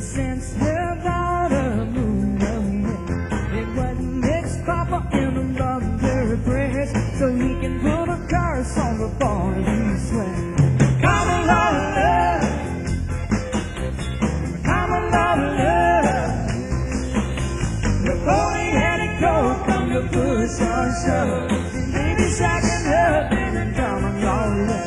since her daughter moved away. It wasn't mixed Papa in a mother prayers, so he can put a curse on the boy he swears. Come along, love. Come along, love. The pony had a coat from the bush or shove. Maybe shacking up and then come along, love.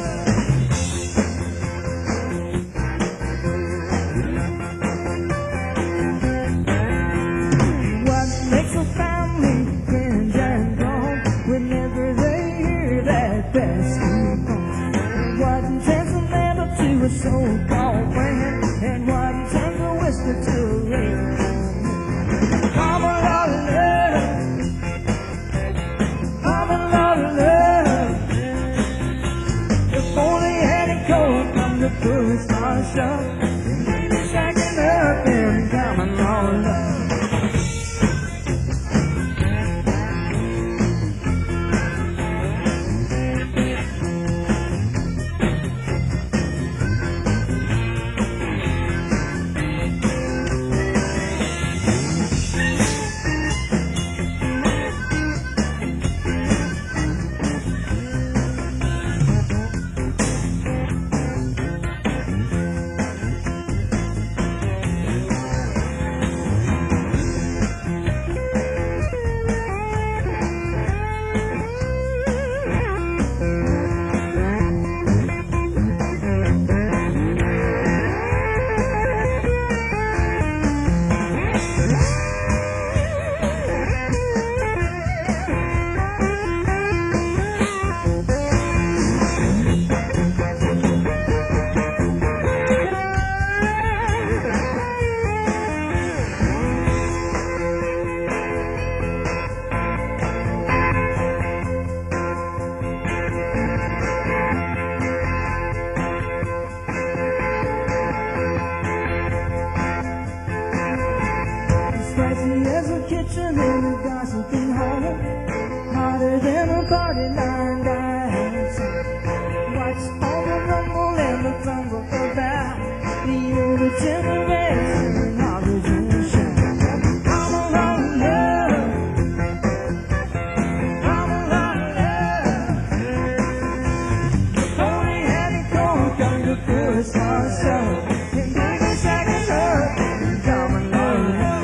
So-called friend, and one turns a whisper to a ring. I'm a lot of love. I'm a lot of love. If only had a coat from the first star show, maybe shacking up and coming on love. There's a kitchen in the gossiping hall, hotter than a party line dance. Watch all the rumble and the tumble about the older generation knowledge and shine. I'm a lot of love. I'm a lot of love. The pony had a coat come to first star show, and baby shacking up and coming on love.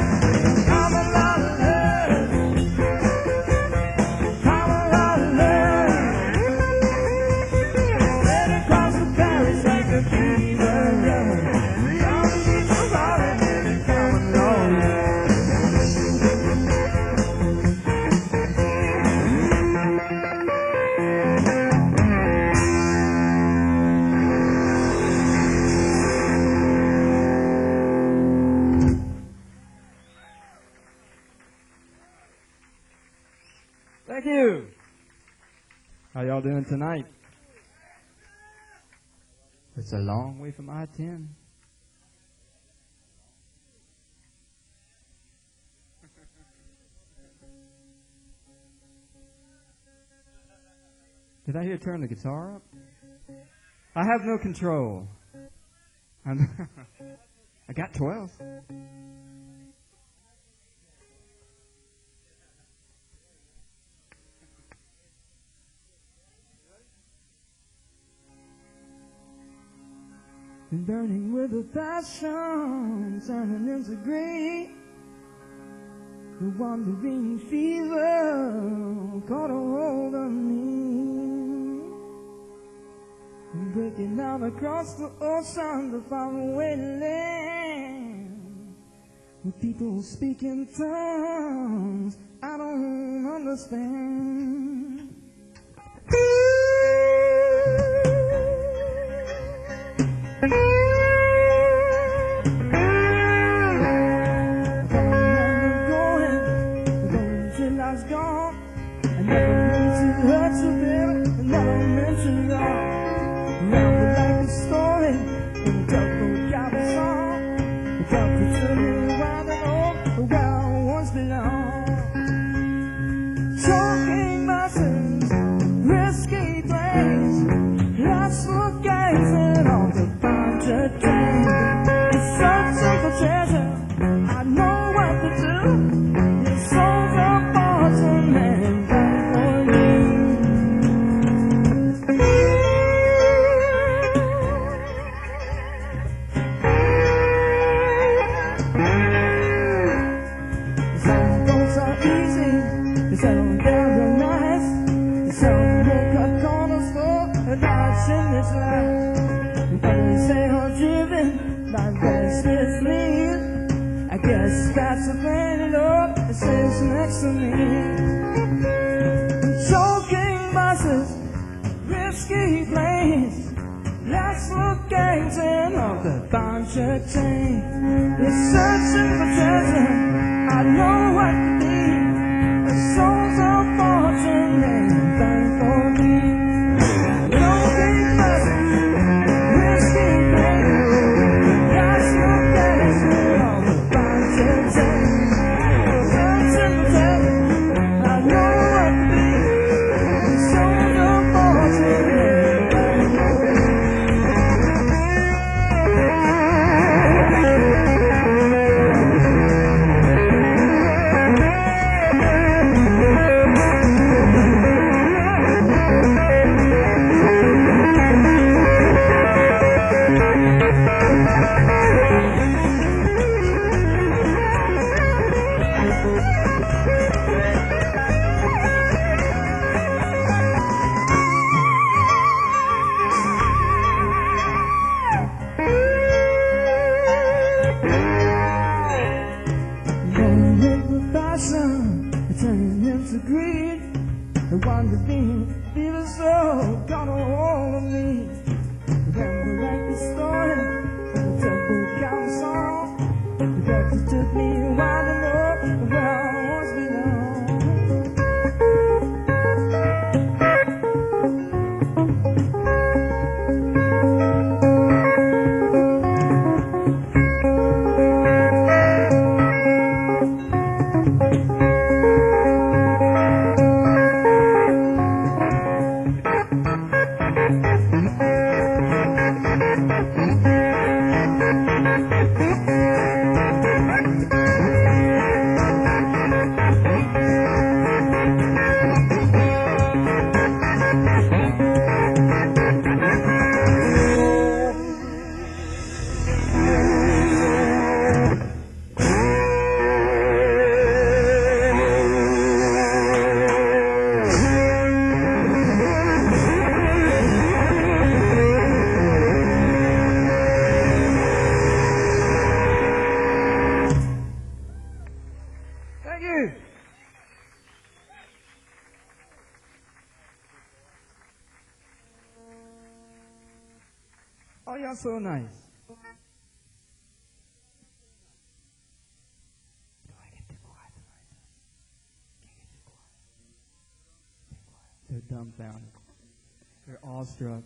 Thank you. How y'all doing tonight? It's a long way from I-10. Did I hear turn the guitar up? I have no control. I got 12. Burning with a passion, turning into greed. The wandering fever caught a hold of me. I'm breaking out across the ocean to faraway land, with people speaking tongues I don't understand. Choking buses, risky plays, lost for guys and all the bunch of trains. It's such a this life. Others say I'm driven by restless leaves. I guess that's the planet up that sits next to me. Choking buses, risky planes. Let's look at ten of the buncher chain. It's searching for treasure. I know what to be. The souls of fortune and thank for me. Choking buses, risky planes. Let's look at ten of the buncher chain. Searching for treasure. I know what to be. The souls of fortune and thank for me. Turning into greed, the one that feeling so got a hold of me. Remember like the story of the double count song. The doctor took me a while to know where I once belonged. Thank you. Oh, you're so nice. Do I get too quiet tonight? Can't get too quiet. They're dumbfounded. They're awestruck.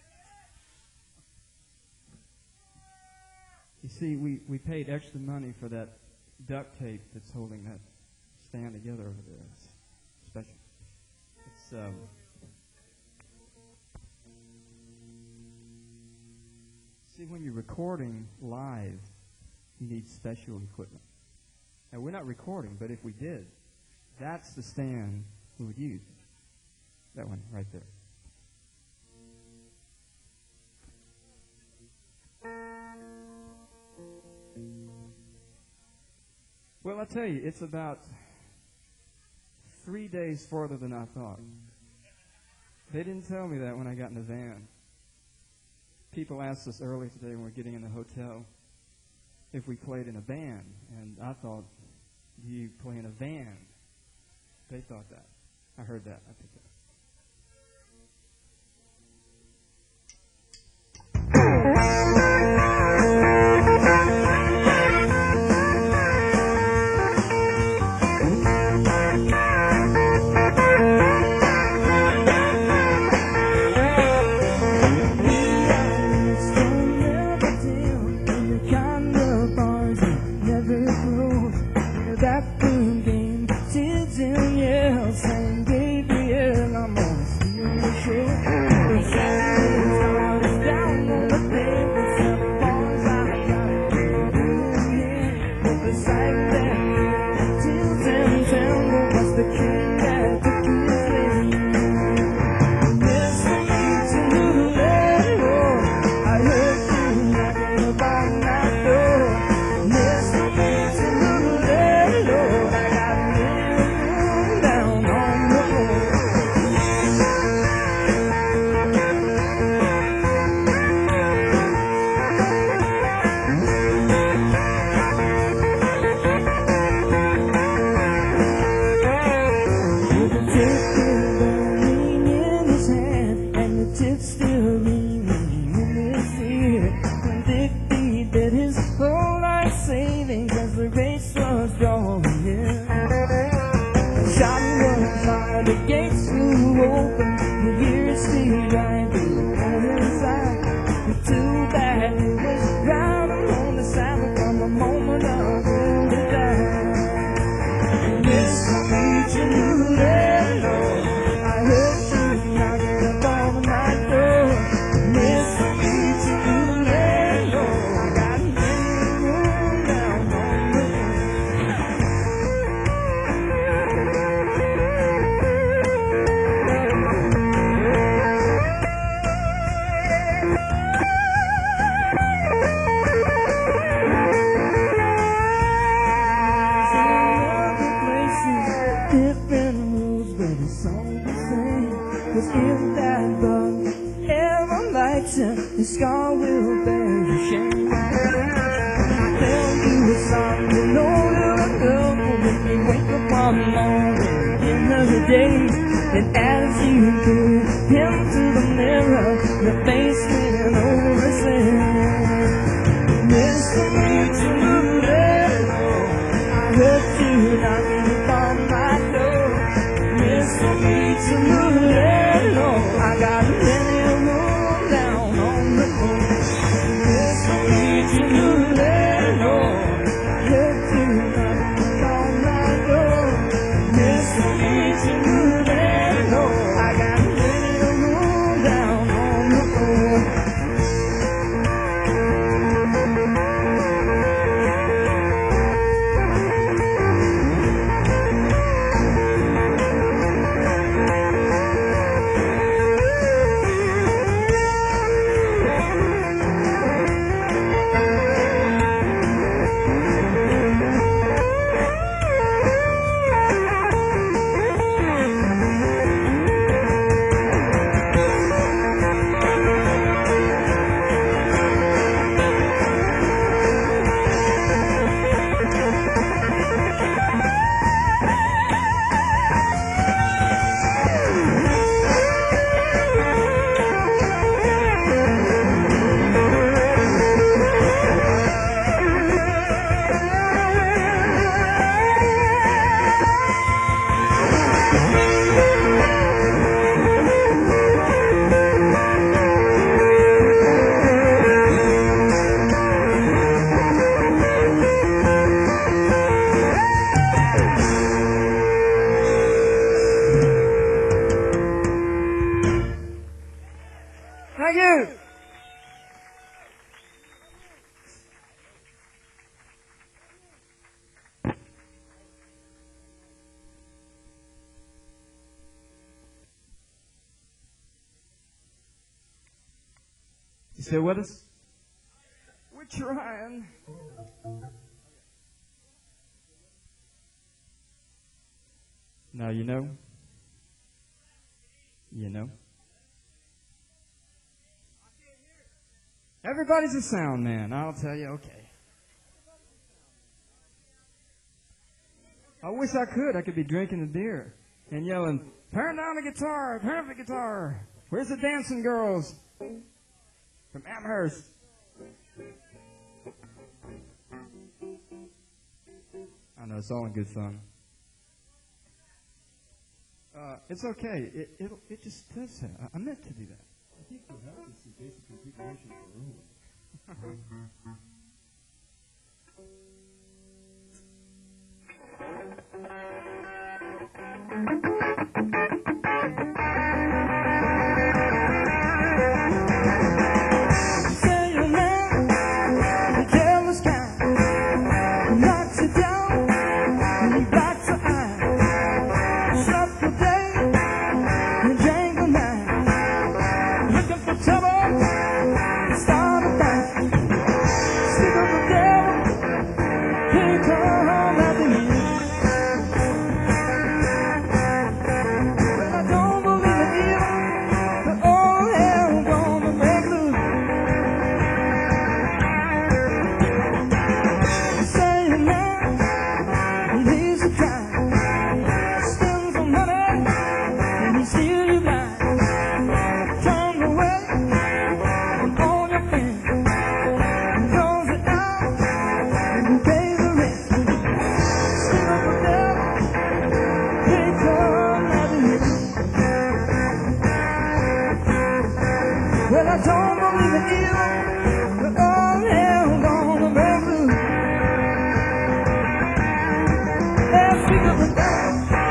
You see, we paid extra money for that duct tape that's holding that stand together over there. It's special. It's see, when you're recording live, you need special equipment. Now, we're not recording, but if we did, that's the stand we would use. That one right there. Well, I'll tell you, it's about 3 days farther than I thought. They didn't tell me that when I got in the van. People asked us early today when we were getting in the hotel if we played in a band, and I thought, do you play in a van? They thought that. I heard that. I picked that. That boom game, St. Gabriel gates flew open, the years stayed right there inside. But too bad it was right along the Sabbath from the moment of the die. Miss me to you there, Lord. I heard you knocking upon my door. Miss me to you there, Lord. Got me room down on the different rules, but it's all the same. 'Cause if that bug ever lights you, the scar will bear your shame. Tell you a song, you know you're a girl, but when you wake up one morning, end of the day, and as you go into the mirror, the face went over his head. Listen to the Lord, I heard you knocking upon my door. Listen to the Lord, I got plenty of room down on the floor. Listen to the Lord, I heard you knocking upon my door. Listen to the Lord, I got plenty of room down on the floor. Thank you. You still with us? We're trying. Now you know. You know. Everybody's a sound man, I'll tell you, okay. I wish I could be drinking the beer and yelling, turn down the guitar, turn up the guitar. Where's the dancing girls? From Amherst. I know, it's all in good fun. It's okay. It just does that. I meant to do that. I think perhaps it's the basic configuration of the room. Say your name, the careless kind, knocks you down, and he bats your eye. Shut the day, and drank the night, looking for trouble, start a fight. Stick up the devil, here he come after you. Well, I don't believe in evil, but all hell gonna break loose. Say your name, and he's a guy, spends some money, and he steal your life. don't believe in evil, but all hell gonna break loose. Let's speak of the devil.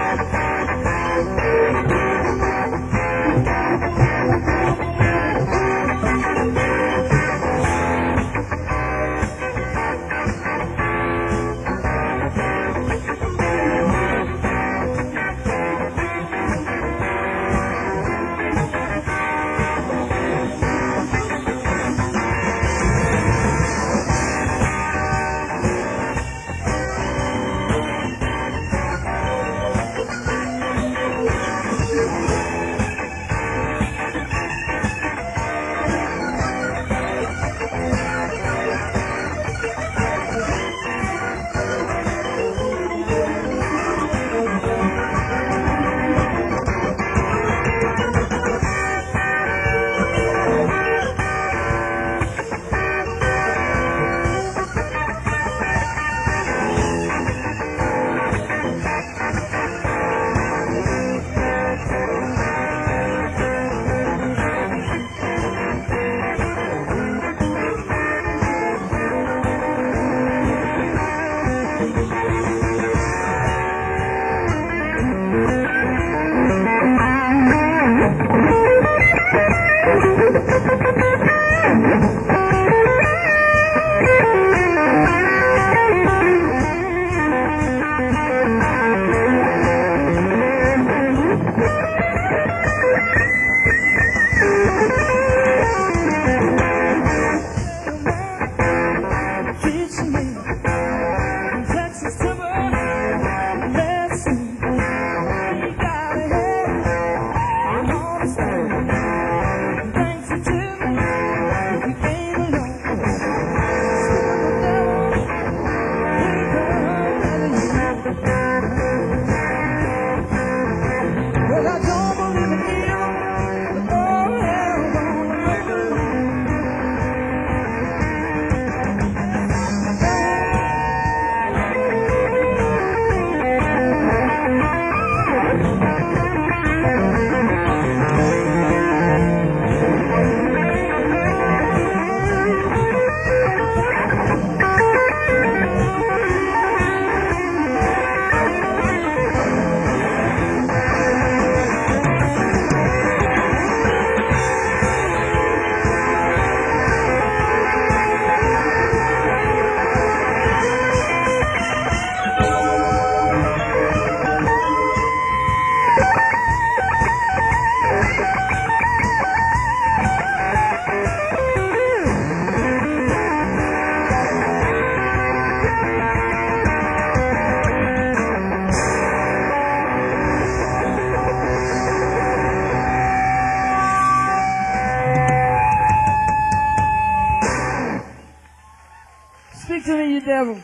Speak to me, you devil.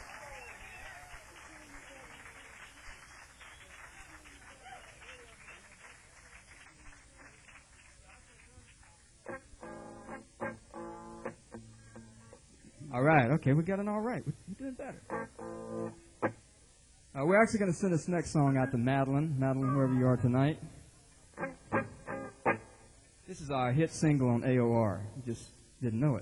All right, okay, we got an all right. We're doing better. We're actually going to send this next song out to Madeline. Madeline, wherever you are tonight. This is our hit single on AOR. You just didn't know it.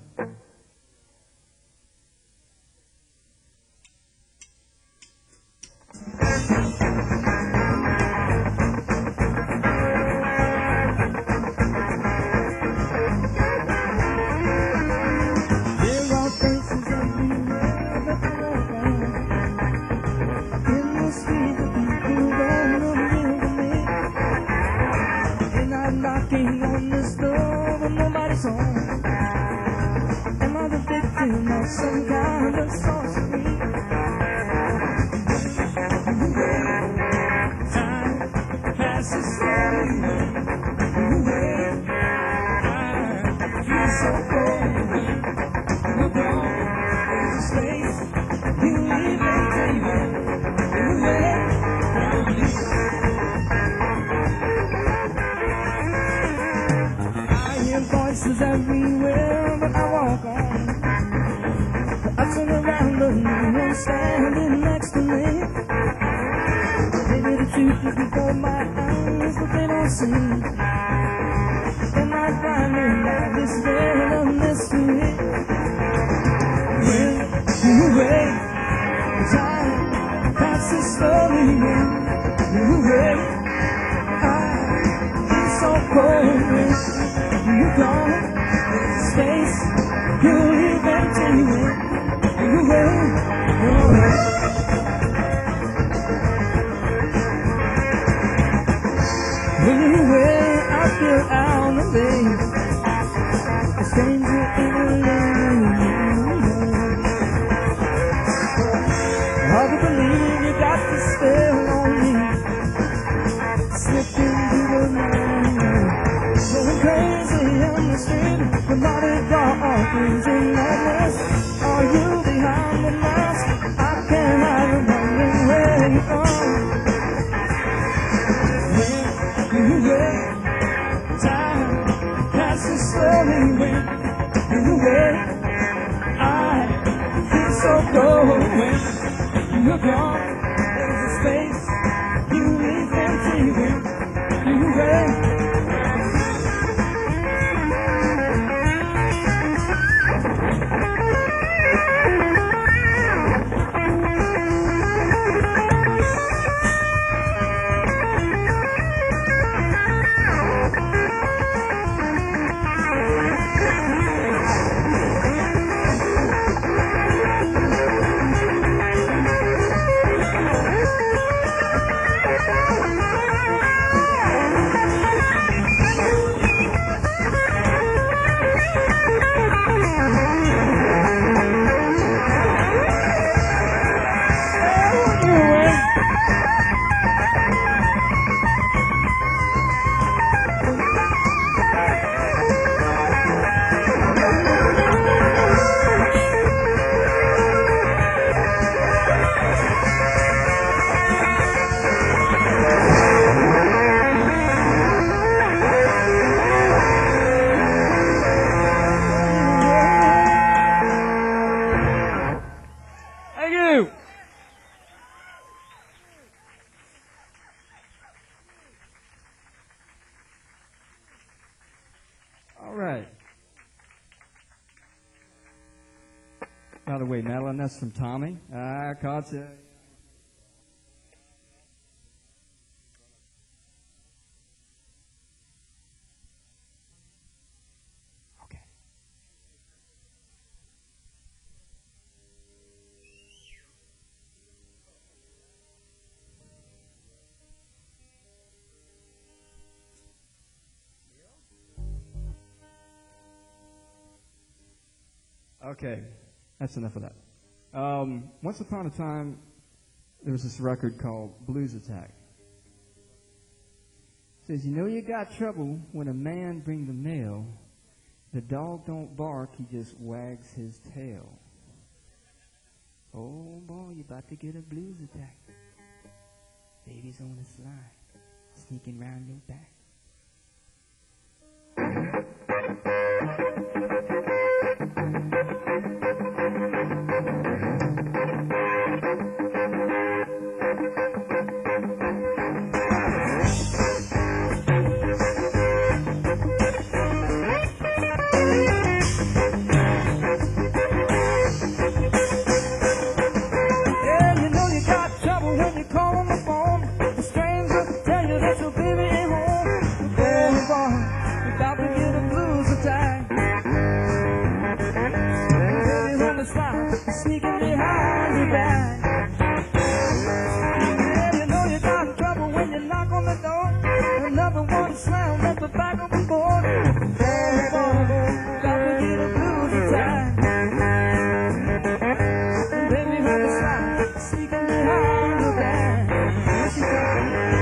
On this door, but nobody's home. Am I the victim of some kind of sorcery? Time passes slowly away. I feel so cold. We're gone. There's a space you leave me away. Voices everywhere, but I walk on. I turn around, but no one's standing next to me. Maybe the truth is before my eyes, but they don't see. Am I finding out this bed of mystery. When you wait, time passes slowly. When you wait, I feel so cold. When you're gone, space you leave empty. When you wait, when you wait, I feel out of place. A stranger in a lane. Hard to believe you got this spell on me. Slipping through the night, going crazy on the street. The body darkens in madness. Are you behind the mask? I can't hide from wondering where you are. When you wait, time passes slowly. When you wait, I feel so cold. When you're gone, there's a space you leave empty. When you wait. Thank you. All right. By the way, Madeline, that's from Tommy. I caught you. Okay. Okay, that's enough of that. Once upon a time, there was this record called Blues Attack. It says, you know you got trouble when a man bring the mail. The dog don't bark, he just wags his tail. Oh boy, you about to get a blues attack. Baby's on the slide, sneaking round your back. Sneaking behind your back. Yeah, you know you got in trouble when you knock on the door. Another one slam at the back of the board. Oh, boy, got to get a blues attack. Baby, on the side, sneaking behind your back. Yes, you got.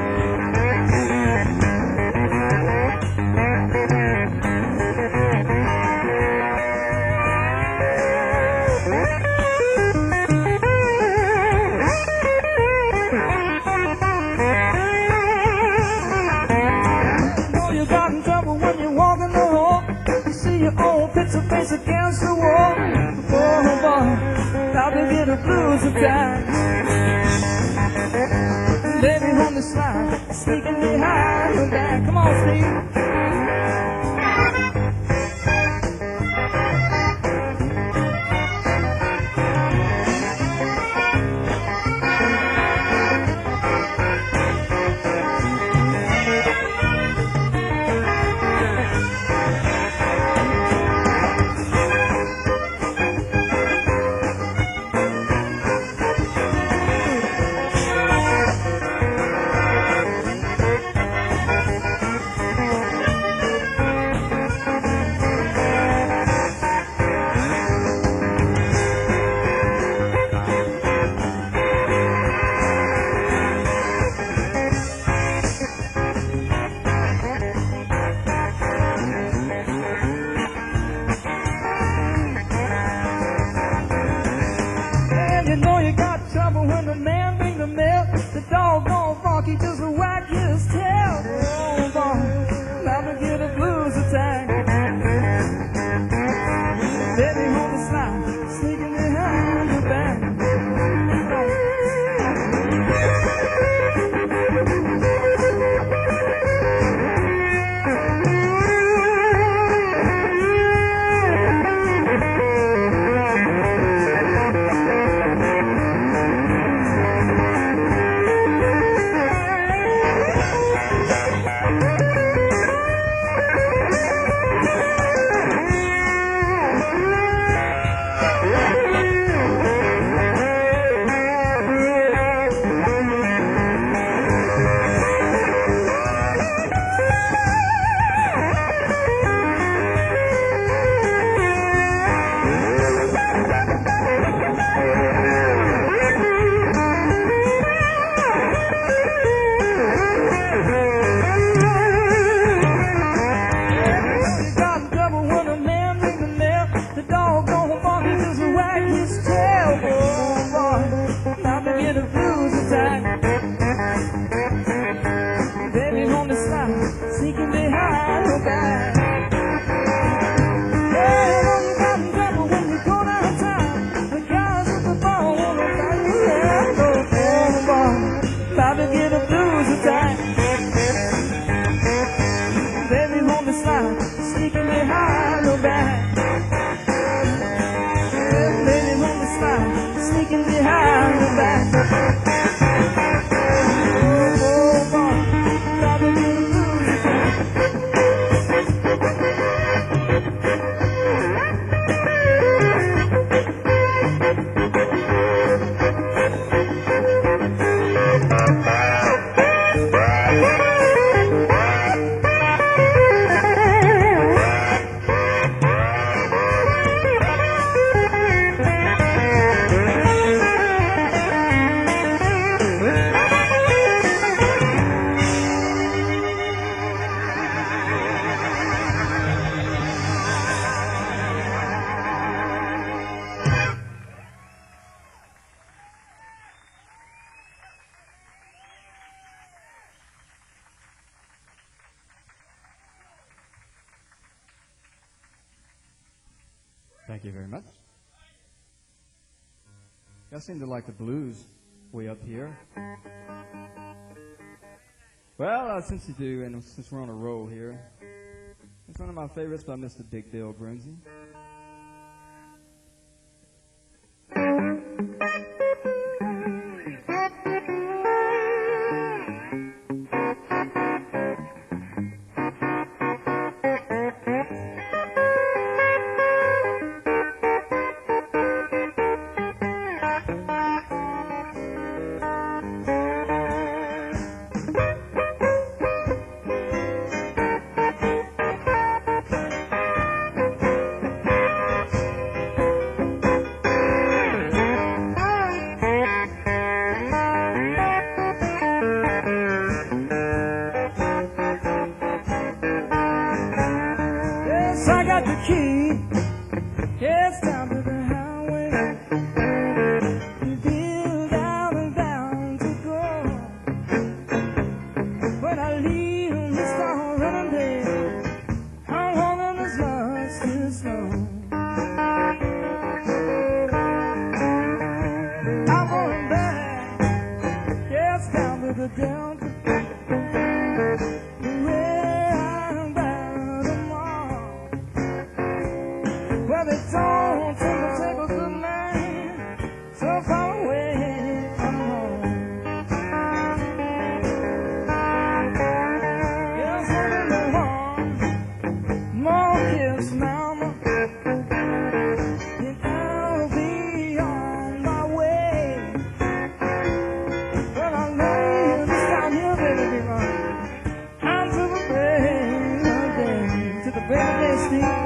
Picture face against the wall. Oh boy, about to get a blues attack. Baby on the slide, sneaking behind your back. Come on, Steve. sneaking behind your back. Yeah, when you got in trouble when you go downtown, the guys at the bar wanna find you there. Go for the bar, about to get a blues attack. Baby, hold the slide, sneaking behind your back. Yeah, baby, hold the slide, sneaking behind your back. Thank you very much. I seem to like the blues way up here. Well, since you do, and since we're on a roll here, it's one of my favorites by Mr. Big Bill Broonzy. I got the key, it's down to the highway. You feel down and down to go. When I leave and you start running there, I'm walking as much too slow. I'm going back, yes, down to the Delta. Well, they don't seem to take a good man so far away from home. Yes, I'm in the warm, more kiss, mama. And I'll be on my way. Well, I know this time you're ready to run. I'm to the break of day, to the break of day, Steve.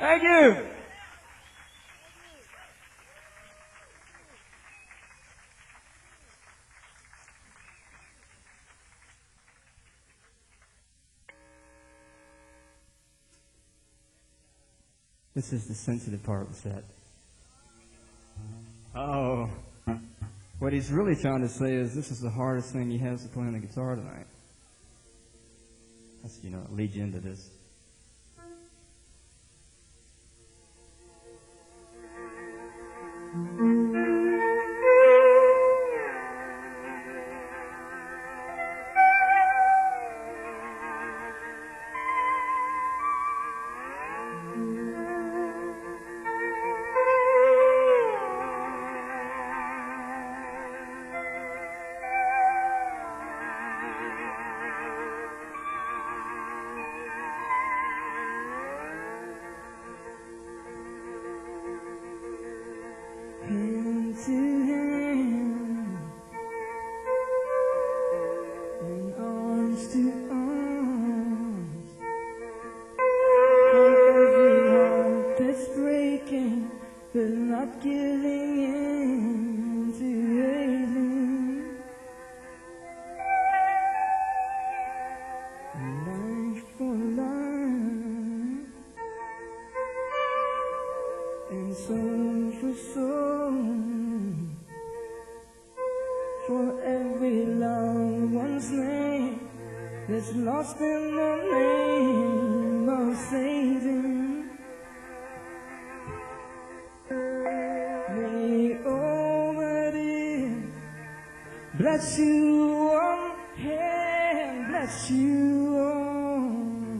Thank you. This is the sensitive part of the set. Oh, what he's really trying to say is this is the hardest thing he has to play on the guitar tonight. That's, you know, it leads you into this. Hand to hand and arms to arms. On every heart that's breaking, but not giving in to hating. Life for life and soul for soul. For every loved one's name that's lost in the name of saving. May Almighty bless you one hand, bless you all.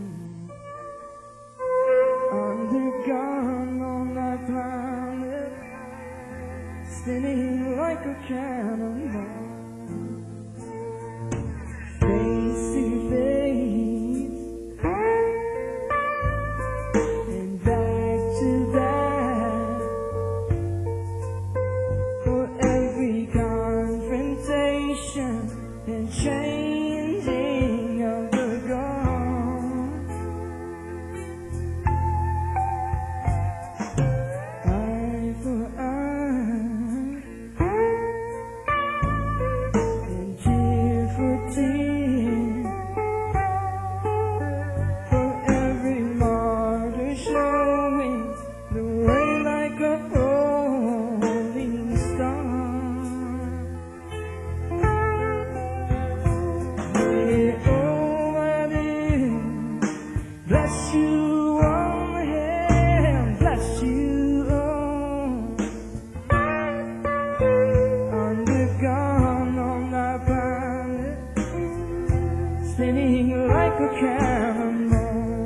Undergone on that planet, spinning like a cannonball. Face to face and back to back. For every confrontation and changing of the guard. Eye for eye and tear for tear. For every martyr showing the way like a rolling star. May Almighty bless you one hand, bless you all. Undergone on that planet, spinning like a cannonball.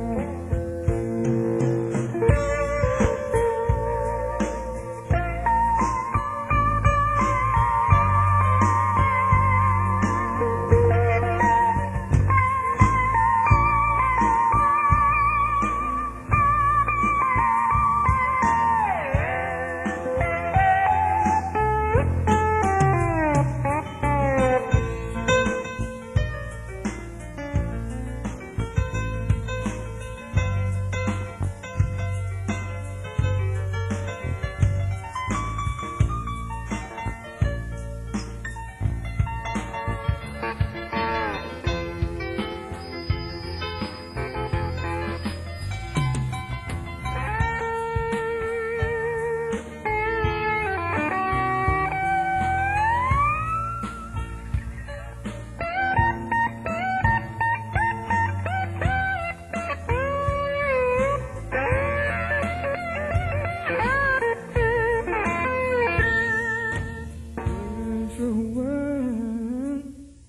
For word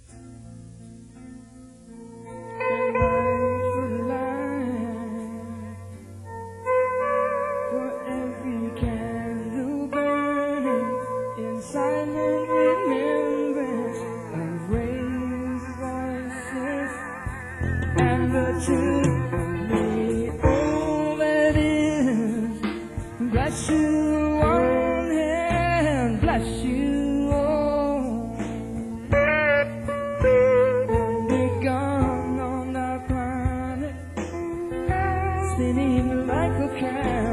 and life for life. For every candle burning in silent remembrance of raised voices and the truth. May all that is bless you one hand, bless you all. Undergone on that planet, spinning like a cat.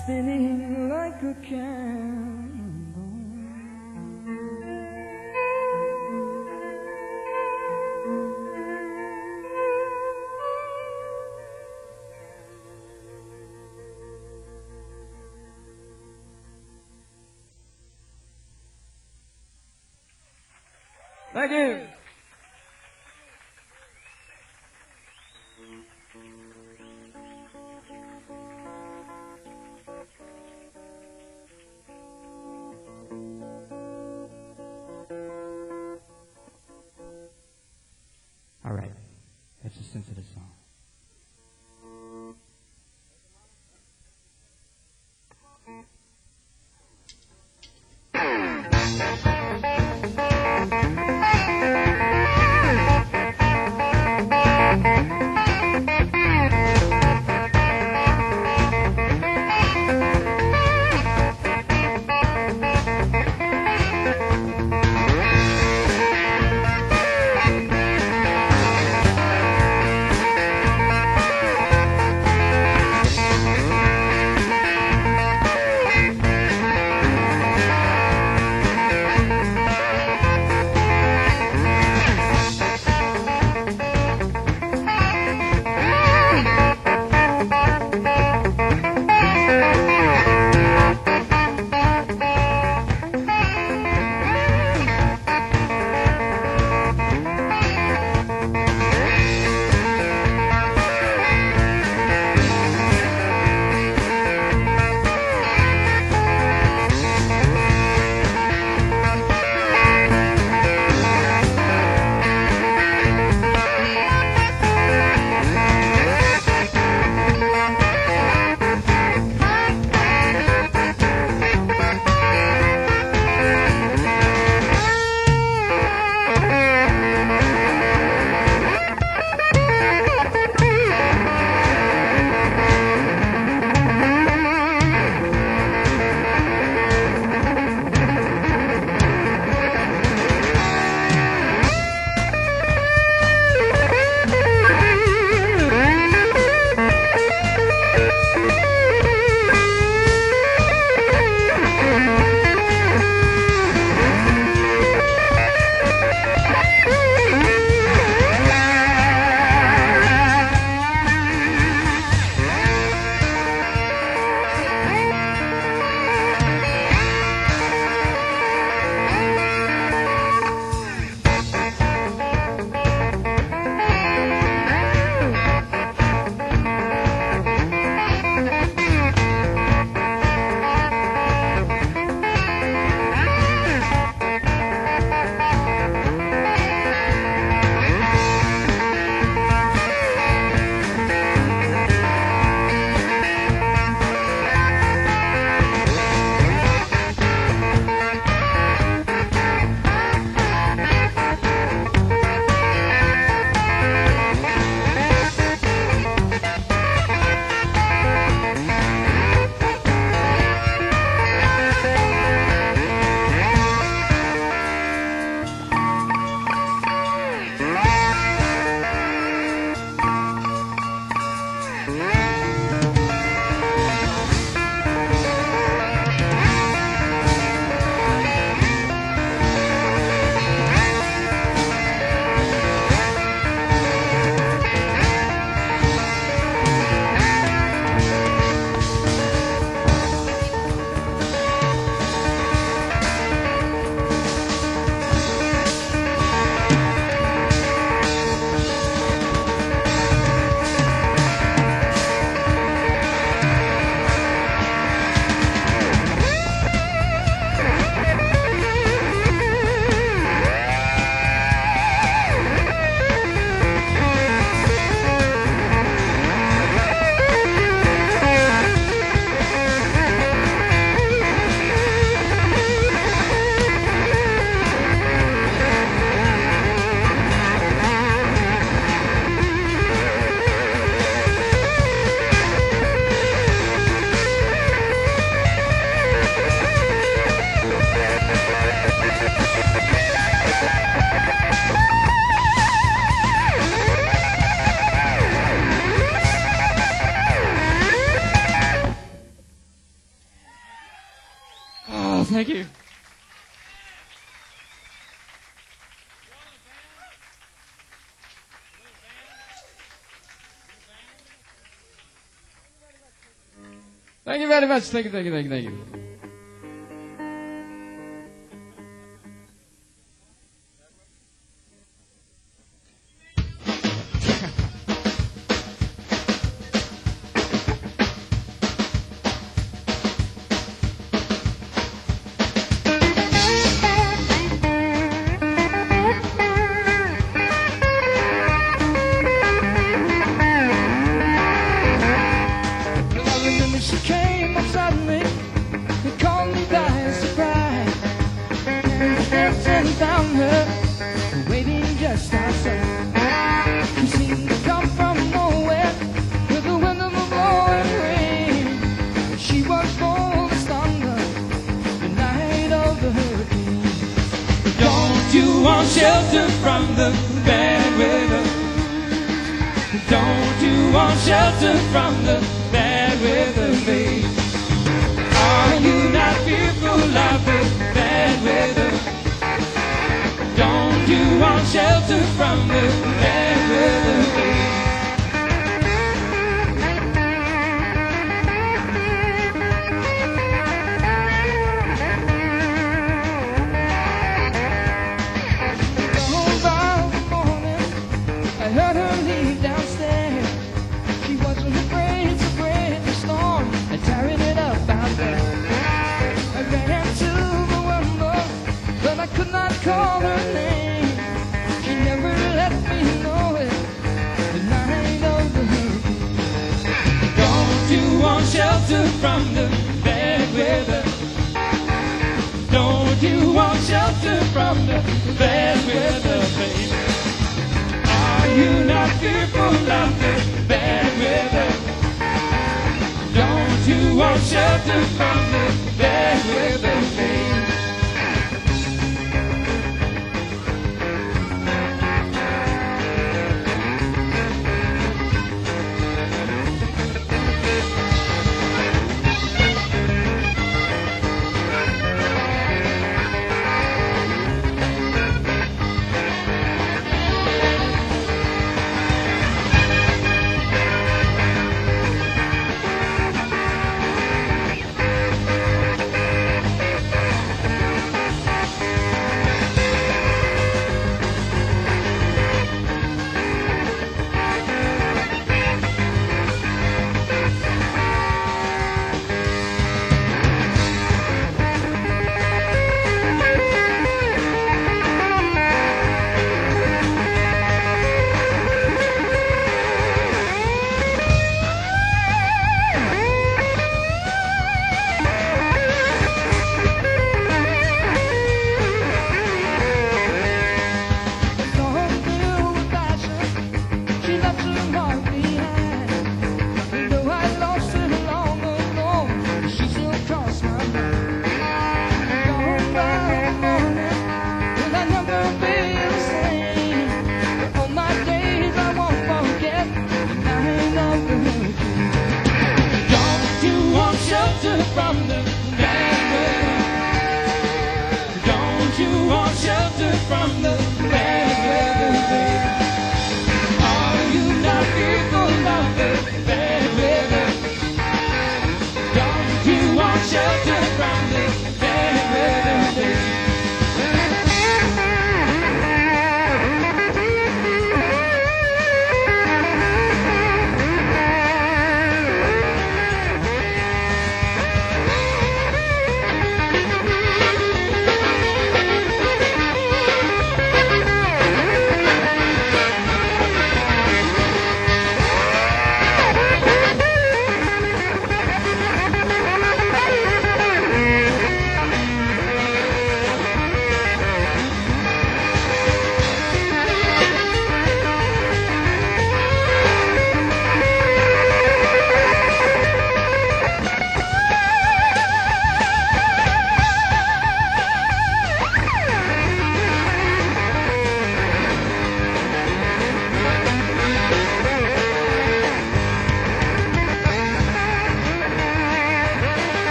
spinning like a candle. Thank you. All right. That's the sense of the song. Thank you. Thank you very much. Thank you, thank you, thank you, thank you. She came up suddenly and caught me by surprise. And sitting down her, waiting just outside. She seemed to come from nowhere with the wind of the blowing rain. She was bold as thunder, the night of the hurricane. Don't you want shelter from the bad weather? Don't you want shelter from the bad weather, babe? Are you not fearful of the bad weather? Don't you want shelter from the bad weather, babe? I heard her leave downstairs. She wasn't afraid to brave the storm and tearing it up out there. I ran to the window, but I could not call her name. She never let me know it, the night of the hurricane. Don't you want shelter from the bad weather? Don't you want shelter from the bad weather, baby? Are you not fearful of the bad weather? Don't you want shelter from the bad weather, babe?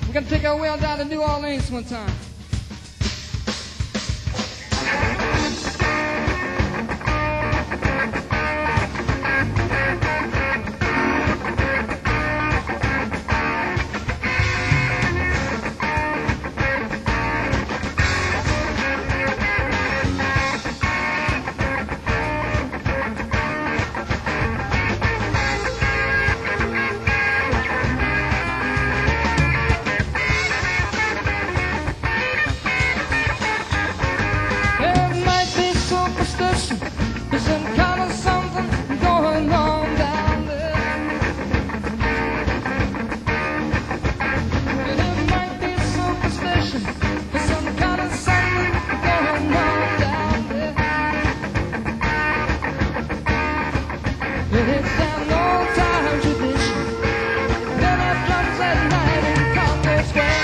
We're gonna take our way on down to New Orleans one time. There's some kind of something going on down there. It might be superstition. There's some kind of something going on down there. It's an old-time tradition. Then it drums at night in Congo Square.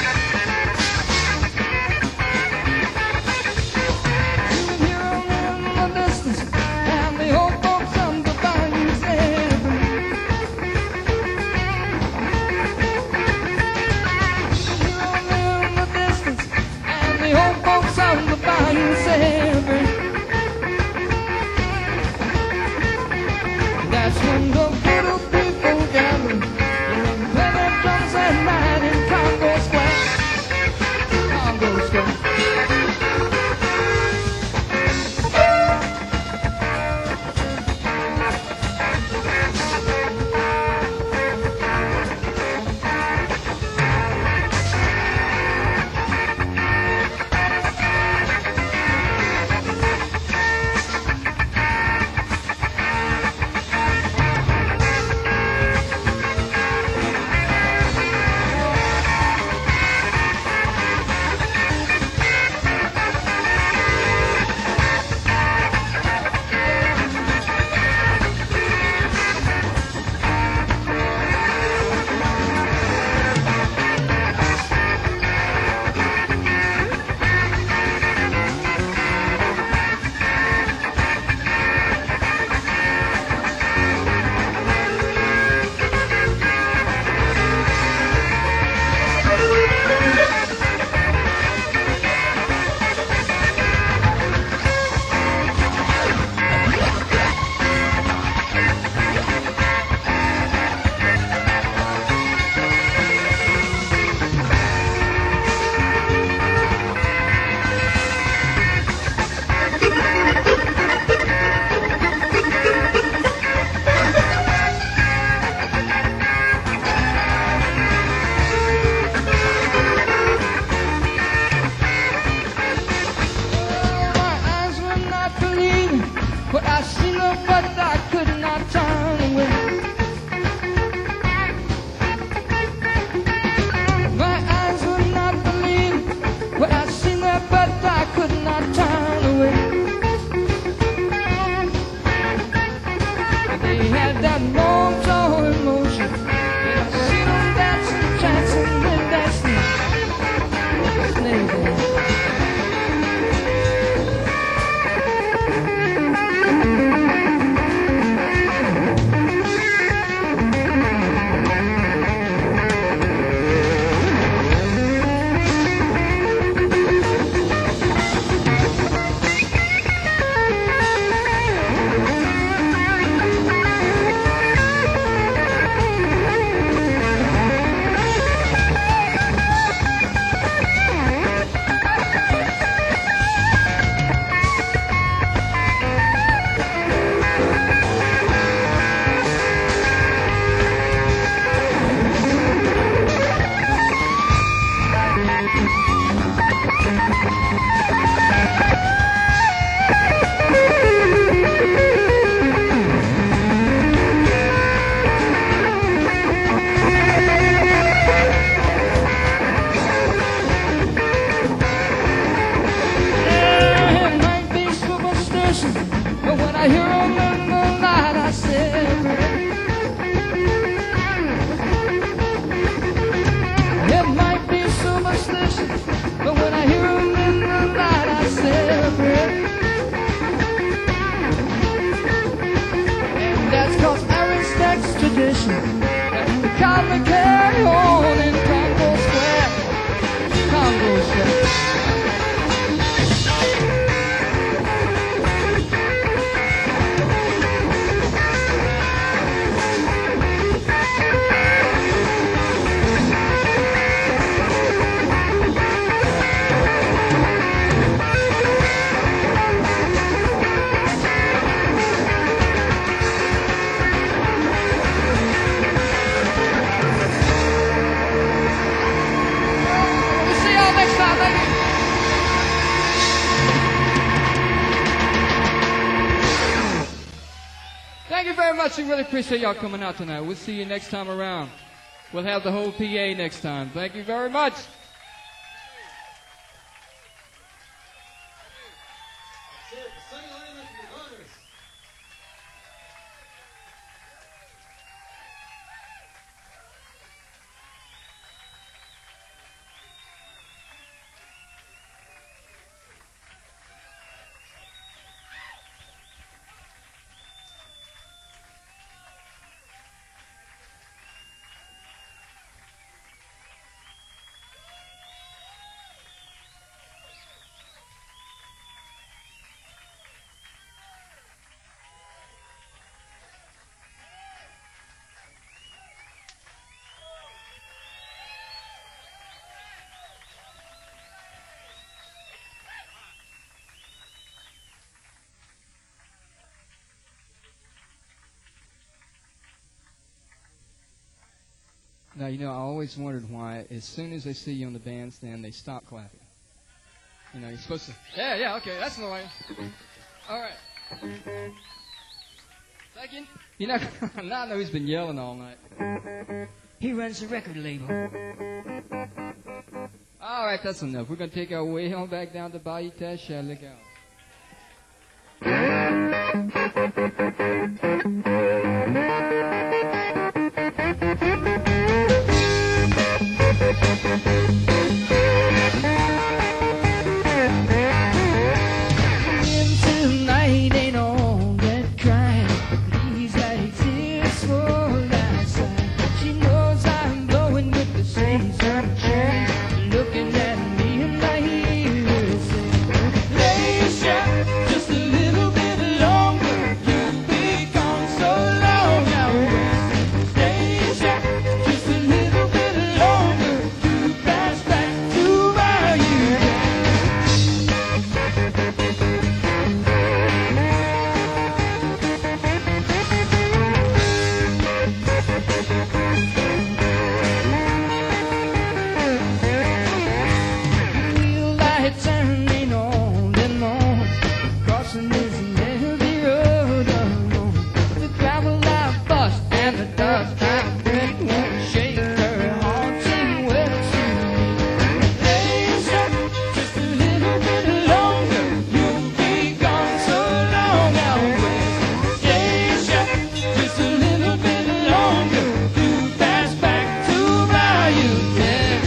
That's when the little people gather and play their drums at night. much. We really appreciate y'all coming out tonight. We'll see you next time around. We'll have the whole PA next time. Thank you very much. Now, you know, I always wondered why, as soon as they see you on the bandstand, they stop clapping. You know, you're supposed to... Yeah, okay, that's the way. All right. Second. You know, now I know he's been yelling all night. He runs the record label. All right, that's enough. We're going to take our way on back down to Bayou Teche. Look out. Tonight ain't all that crying. Please like tears for last night. She knows I'm blowing with the season change. Looking at me and my ears say, Leisha, just a little bit longer. You'll be gone so long out west. Leisha, just a little bit longer. You pass back to where you wheel light turning on and on, crossing this heavy road alone. The gravel I bust and the dust I break won't shake her heart to where she Leisha, just a little bit longer. You'll be gone so long out west. Leisha, just a little bit longer. You pass back to Bayou Teche.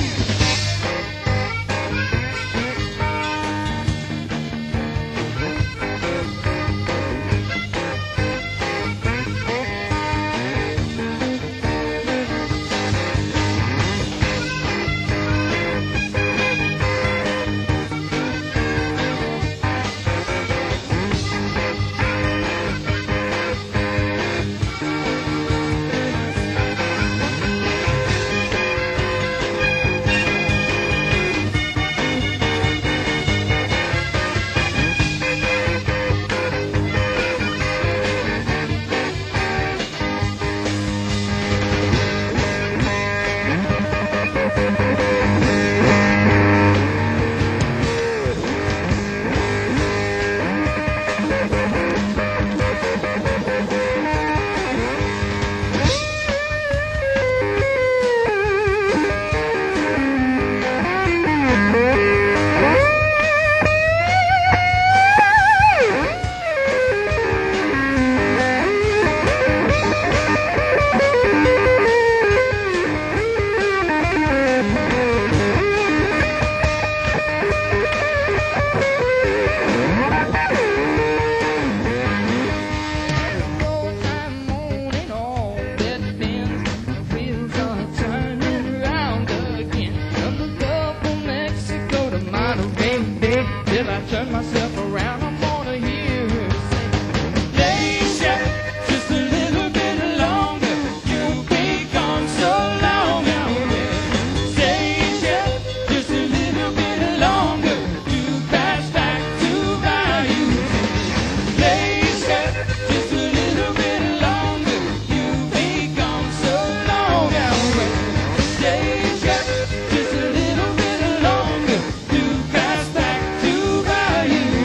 I'm on and on that bends. The wheels are turning round again. From the Gulf of Mexico to Monterey Bay, till I turn myself around, I'm gonna hear her say, Leisha, just a little bit longer. You'll be gone so long out west. Leisha, just a little bit longer. You pass back to Bayou Teche. Leisha, just a little bit longer. You'll be gone so long out west. Leisha, just a little bit longer. You pass back to Bayou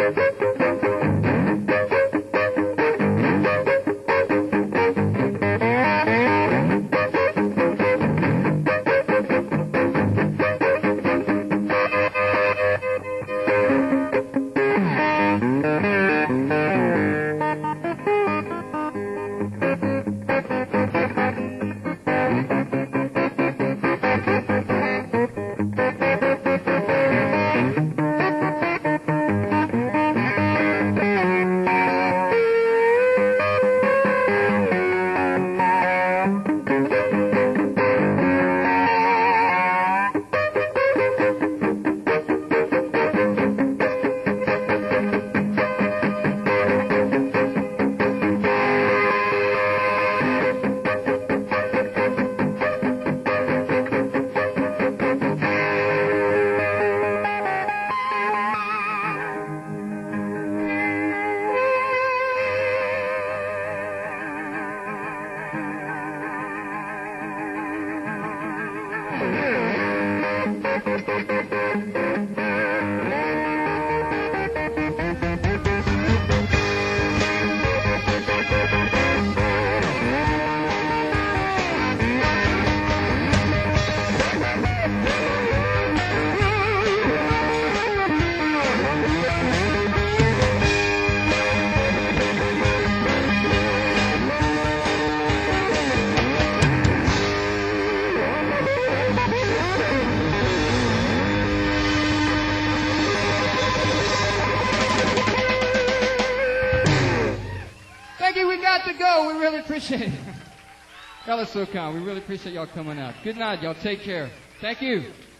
Thank you. We got to go. We really appreciate it. Y'all are so kind. We really appreciate y'all coming out. Good night. Y'all take care. Thank you.